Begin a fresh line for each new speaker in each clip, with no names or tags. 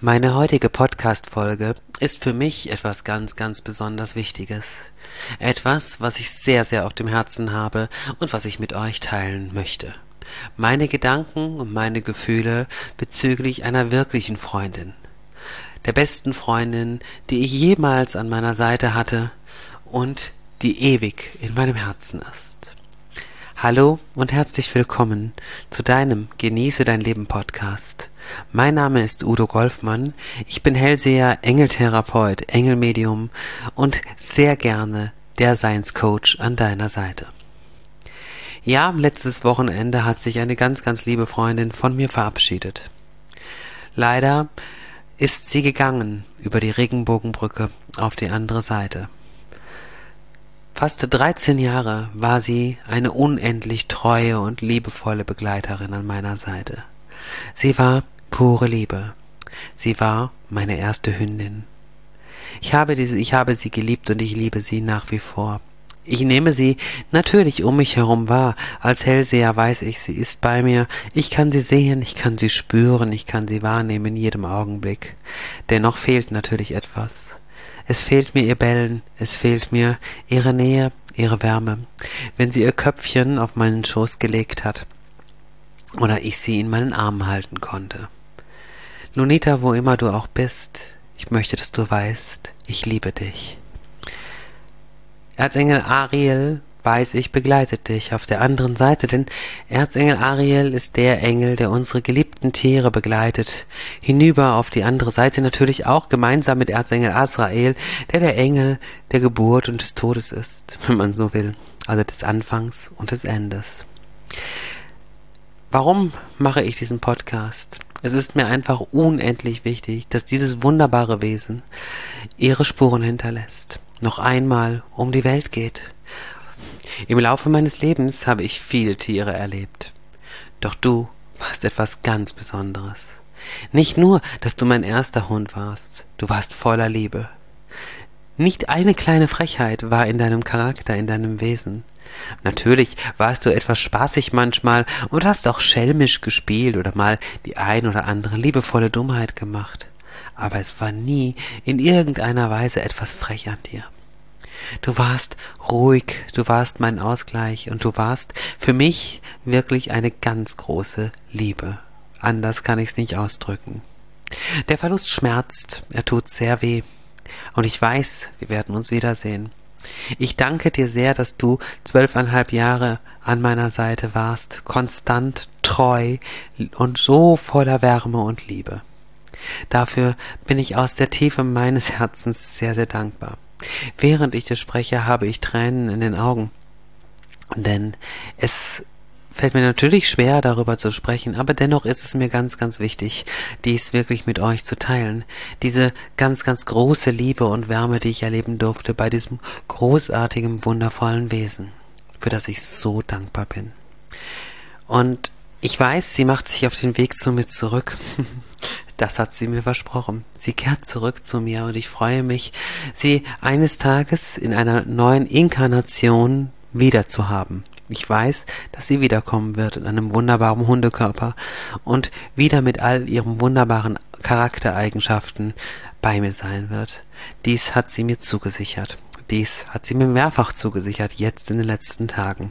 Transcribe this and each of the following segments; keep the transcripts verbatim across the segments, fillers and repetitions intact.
Meine heutige Podcast-Folge ist für mich etwas ganz, ganz besonders Wichtiges. Etwas, was ich sehr, sehr auf dem Herzen habe und was ich mit euch teilen möchte. Meine Gedanken und meine Gefühle bezüglich einer wirklichen Freundin. Der besten Freundin, die ich jemals an meiner Seite hatte und die ewig in meinem Herzen ist. Hallo und herzlich willkommen zu deinem Genieße dein Leben Podcast. Mein Name ist Udo Golfmann, ich bin Hellseher, Engeltherapeut, Engelmedium und sehr gerne der Seinscoach an deiner Seite. Ja, letztes Wochenende hat sich eine ganz, ganz liebe Freundin von mir verabschiedet. Leider ist sie gegangen über die Regenbogenbrücke auf die andere Seite. Fast dreizehn Jahre war sie eine unendlich treue und liebevolle Begleiterin an meiner Seite. Sie war pure Liebe. Sie war meine erste Hündin. Ich habe diese, ich habe sie geliebt und ich liebe sie nach wie vor. Ich nehme sie natürlich um mich herum wahr. Als Hellseher weiß ich, sie ist bei mir. Ich kann sie sehen, ich kann sie spüren, ich kann sie wahrnehmen in jedem Augenblick. Dennoch fehlt natürlich etwas. Es fehlt mir ihr Bellen, es fehlt mir ihre Nähe, ihre Wärme, wenn sie ihr Köpfchen auf meinen Schoß gelegt hat oder ich sie in meinen Armen halten konnte. Lunita, wo immer du auch bist, ich möchte, dass du weißt, ich liebe dich. Erzengel Ariel, weiß ich, begleitet dich auf der anderen Seite, denn Erzengel Ariel ist der Engel, der unsere geliebten Tiere begleitet, hinüber auf die andere Seite natürlich auch gemeinsam mit Erzengel Azrael, der der Engel der Geburt und des Todes ist, wenn man so will, also des Anfangs und des Endes. Warum mache ich diesen Podcast? Es ist mir einfach unendlich wichtig, dass dieses wunderbare Wesen ihre Spuren hinterlässt, noch einmal um die Welt geht. Im Laufe meines Lebens habe ich viele Tiere erlebt. Doch du warst etwas ganz Besonderes. Nicht nur, dass du mein erster Hund warst, du warst voller Liebe. Nicht eine kleine Frechheit war in deinem Charakter, in deinem Wesen. Natürlich warst du etwas spaßig manchmal und hast auch schelmisch gespielt oder mal die ein oder andere liebevolle Dummheit gemacht. Aber es war nie in irgendeiner Weise etwas frech an dir. Du warst ruhig, du warst mein Ausgleich und du warst für mich wirklich eine ganz große Liebe. Anders kann ich's nicht ausdrücken. Der Verlust schmerzt, er tut sehr weh. Und ich weiß, wir werden uns wiedersehen. Ich danke dir sehr, dass du zwölfeinhalb Jahre an meiner Seite warst, konstant, treu und so voller Wärme und Liebe. Dafür bin ich aus der Tiefe meines Herzens sehr, sehr dankbar. Während ich das spreche, habe ich Tränen in den Augen, denn es fällt mir natürlich schwer, darüber zu sprechen, aber dennoch ist es mir ganz, ganz wichtig, dies wirklich mit euch zu teilen. Diese ganz, ganz große Liebe und Wärme, die ich erleben durfte bei diesem großartigen, wundervollen Wesen, für das ich so dankbar bin. Und ich weiß, sie macht sich auf den Weg zu mir zurück. Das hat sie mir versprochen. Sie kehrt zurück zu mir und ich freue mich, sie eines Tages in einer neuen Inkarnation wieder zu haben. Ich weiß, dass sie wiederkommen wird in einem wunderbaren Hundekörper und wieder mit all ihren wunderbaren Charaktereigenschaften bei mir sein wird. Dies hat sie mir zugesichert. Dies hat sie mir mehrfach zugesichert, jetzt in den letzten Tagen.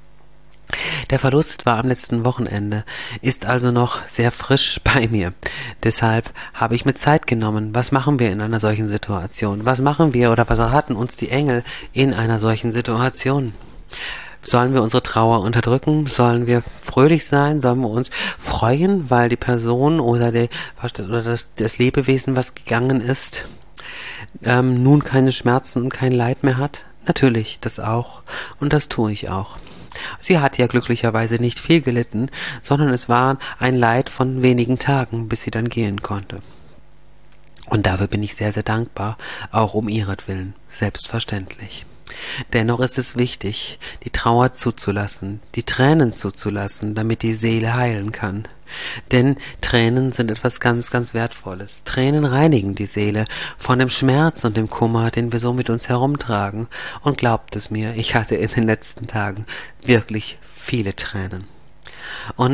Der Verlust war am letzten Wochenende, ist also noch sehr frisch bei mir. Deshalb habe ich mir Zeit genommen. Was machen wir in einer solchen Situation? Was machen wir oder was raten uns die Engel in einer solchen Situation? Sollen wir unsere Trauer unterdrücken? Sollen wir fröhlich sein? Sollen wir uns freuen, weil die Person oder, die, oder das, das Lebewesen, was gegangen ist, ähm, nun keine Schmerzen und kein Leid mehr hat? Natürlich, das auch. Und das tue ich auch. Sie hat ja glücklicherweise nicht viel gelitten, sondern es war ein Leid von wenigen Tagen, bis sie dann gehen konnte. Und dafür bin ich sehr, sehr dankbar, auch um ihretwillen, selbstverständlich. Dennoch ist es wichtig, die Trauer zuzulassen, die Tränen zuzulassen, damit die Seele heilen kann. Denn Tränen sind etwas ganz, ganz Wertvolles. Tränen reinigen die Seele von dem Schmerz und dem Kummer, den wir so mit uns herumtragen. Und glaubt es mir, ich hatte in den letzten Tagen wirklich viele Tränen. Und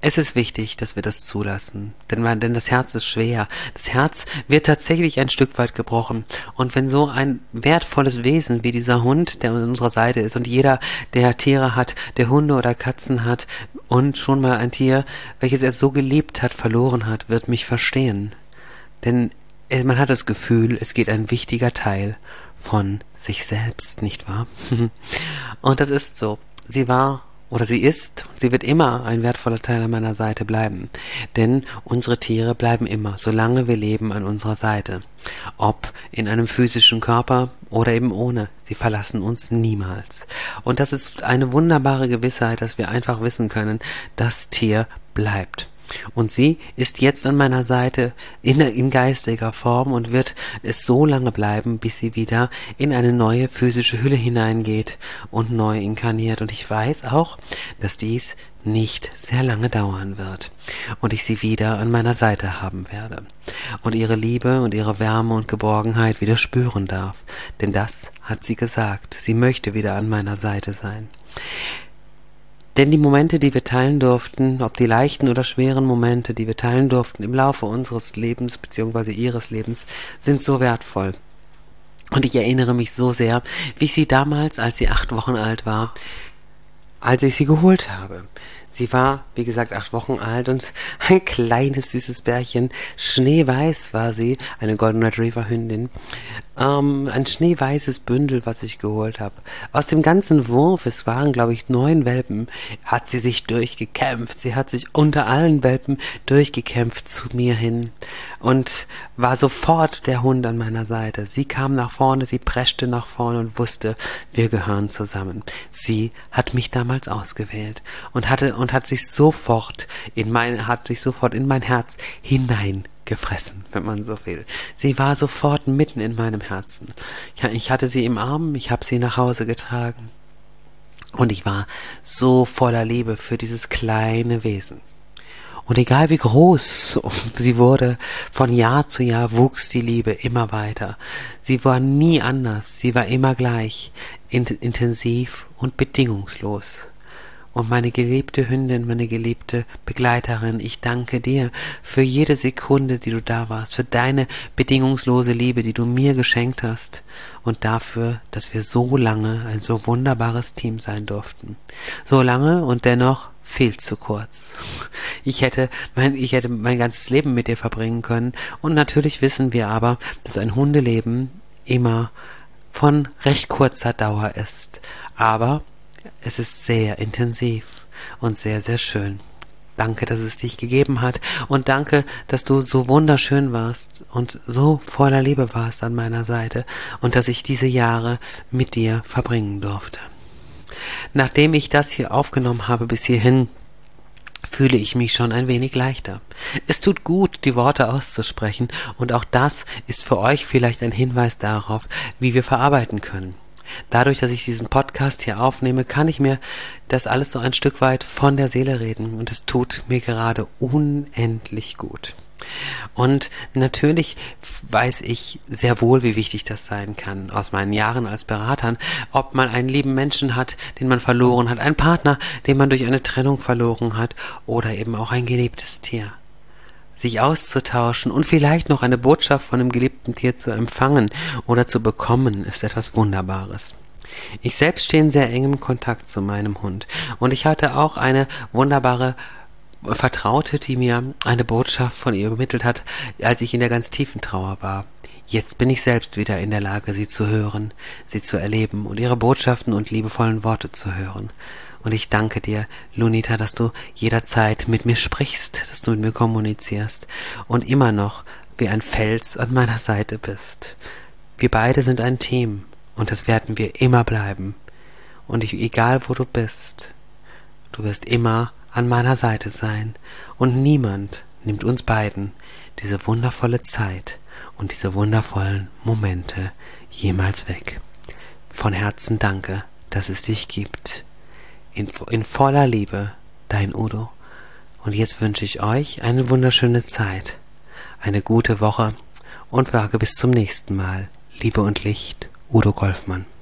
Es ist wichtig, dass wir das zulassen, denn, denn das Herz ist schwer. Das Herz wird tatsächlich ein Stück weit gebrochen. Und wenn so ein wertvolles Wesen wie dieser Hund, der an unserer Seite ist, und jeder, der Tiere hat, der Hunde oder Katzen hat und schon mal ein Tier, welches er so geliebt hat, verloren hat, wird mich verstehen. Denn man hat das Gefühl, es geht ein wichtiger Teil von sich selbst, nicht wahr? Und das ist so. Sie war oder sie ist, sie wird immer ein wertvoller Teil an meiner Seite bleiben. Denn unsere Tiere bleiben immer, solange wir leben, an unserer Seite. Ob in einem physischen Körper oder eben ohne. Sie verlassen uns niemals. Und das ist eine wunderbare Gewissheit, dass wir einfach wissen können, das Tier bleibt. Und sie ist jetzt an meiner Seite in, in geistiger Form und wird es so lange bleiben, bis sie wieder in eine neue physische Hülle hineingeht und neu inkarniert. Und ich weiß auch, dass dies nicht sehr lange dauern wird und ich sie wieder an meiner Seite haben werde und ihre Liebe und ihre Wärme und Geborgenheit wieder spüren darf. Denn das hat sie gesagt. Sie möchte wieder an meiner Seite sein. Denn die Momente, die wir teilen durften, ob die leichten oder schweren Momente, die wir teilen durften im Laufe unseres Lebens bzw. ihres Lebens, sind so wertvoll. Und ich erinnere mich so sehr, wie ich sie damals, als sie acht Wochen alt war, als ich sie geholt habe. Sie war, wie gesagt, acht Wochen alt und ein kleines, süßes Bärchen. Schneeweiß war sie, eine Golden Retriever Hündin. Ähm, ein schneeweißes Bündel, was ich geholt habe. Aus dem ganzen Wurf, es waren, glaube ich, neun Welpen, hat sie sich durchgekämpft. Sie hat sich unter allen Welpen durchgekämpft zu mir hin und war sofort der Hund an meiner Seite. Sie kam nach vorne, sie preschte nach vorne und wusste, wir gehören zusammen. Sie hat mich damals ausgewählt und hatte und hat sich sofort in mein hat sich sofort in mein Herz hineingefressen, wenn man so will. Sie war sofort mitten in meinem Herzen. Ja, ich hatte sie im Arm, ich habe sie nach Hause getragen und ich war so voller Liebe für dieses kleine Wesen. Und egal wie groß sie wurde, von Jahr zu Jahr wuchs die Liebe immer weiter. Sie war nie anders, sie war immer gleich, in, intensiv und bedingungslos. Und meine geliebte Hündin, meine geliebte Begleiterin, ich danke dir für jede Sekunde, die du da warst, für deine bedingungslose Liebe, die du mir geschenkt hast und dafür, dass wir so lange ein so wunderbares Team sein durften. So lange und dennoch viel zu kurz. Ich hätte mein, ich hätte mein ganzes Leben mit dir verbringen können und natürlich wissen wir aber, dass ein Hundeleben immer von recht kurzer Dauer ist. Aber es ist sehr intensiv und sehr, sehr schön. Danke, dass es dich gegeben hat und danke, dass du so wunderschön warst und so voller Liebe warst an meiner Seite und dass ich diese Jahre mit dir verbringen durfte. Nachdem ich das hier aufgenommen habe bis hierhin, fühle ich mich schon ein wenig leichter. Es tut gut, die Worte auszusprechen und auch das ist für euch vielleicht ein Hinweis darauf, wie wir verarbeiten können. Dadurch, dass ich diesen Podcast hier aufnehme, kann ich mir das alles so ein Stück weit von der Seele reden und es tut mir gerade unendlich gut. Und natürlich weiß ich sehr wohl, wie wichtig das sein kann aus meinen Jahren als Beratern, ob man einen lieben Menschen hat, den man verloren hat, einen Partner, den man durch eine Trennung verloren hat oder eben auch ein geliebtes Tier. Sich auszutauschen und vielleicht noch eine Botschaft von einem geliebten Tier zu empfangen oder zu bekommen, ist etwas Wunderbares. Ich selbst stehe in sehr engem Kontakt zu meinem Hund und ich hatte auch eine wunderbare Vertraute, die mir eine Botschaft von ihr übermittelt hat, als ich in der ganz tiefen Trauer war. Jetzt bin ich selbst wieder in der Lage, sie zu hören, sie zu erleben und ihre Botschaften und liebevollen Worte zu hören. Und ich danke dir, Lunita, dass du jederzeit mit mir sprichst, dass du mit mir kommunizierst und immer noch wie ein Fels an meiner Seite bist. Wir beide sind ein Team und das werden wir immer bleiben. Und ich, egal wo du bist, du wirst immer an meiner Seite sein und niemand nimmt uns beiden diese wundervolle Zeit und diese wundervollen Momente jemals weg. Von Herzen danke, dass es dich gibt. In, in voller Liebe, dein Udo. Und jetzt wünsche ich euch eine wunderschöne Zeit, eine gute Woche und sage bis zum nächsten Mal. Liebe und Licht, Udo Golfmann.